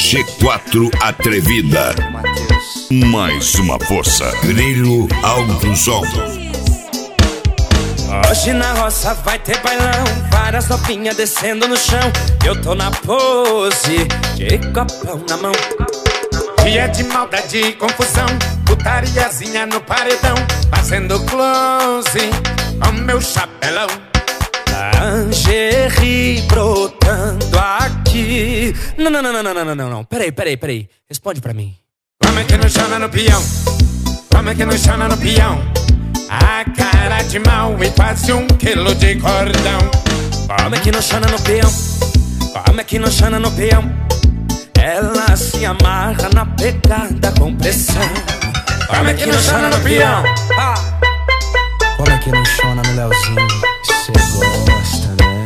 G4 Atrevida. Mais uma força. Grilo Alto Som. Hoje na roça vai ter bailão, várias novinhas descendo no chão. Eu tô na pose de copão na mão. Dia de maldade e confusão, putariazinha no paredão, fazendo close com meu chapelão. Lingerie brotando aqui. Não. Peraí. Responde pra mim. Como é que não chama no peão? Como é que não chama no peão? A cara de mal e quase 1 quilo de cordão. Como é que não chama no peão? Como é que não chama no peão? Ela se amarra na pegada com pressão. Como é que não chama no peão? Como é que não chama no Leozinho? Cê gosta, né?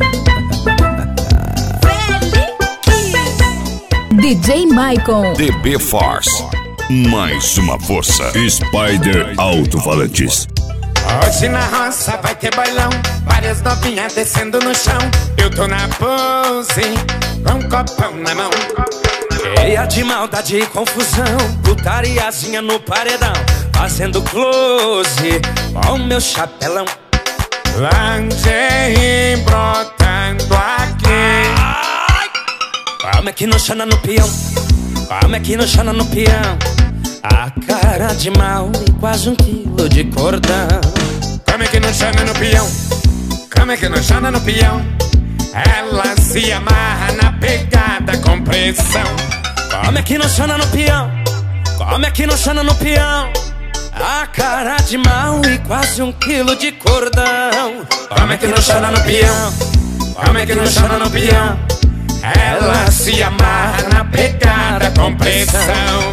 DJ Maicon. DB Force. Mais uma força. Spider Alto-Falantes. Hoje na roça vai ter bailão, várias novinhas descendo no chão. Eu tô na pose com um copão na mão. Cheia de maldade e confusão, putariazinha no paredão, fazendo close com meu chapelão. Lingerie brotando aqui. Como é que não chama no peão? Como é que não chama no peão? A cara de mal e quase 1 quilo de cordão. Como é que não chama no peão? Como é que não chama no peão? Ela se amarra na pegada com pressão. Como é que não chama no peão? Como é que não chama no peão? A cara de mal e quase 1 quilo de cordão. Como é que não chama no peão? Como é que não chama no peão? Ela se amarra na pegada com pressão.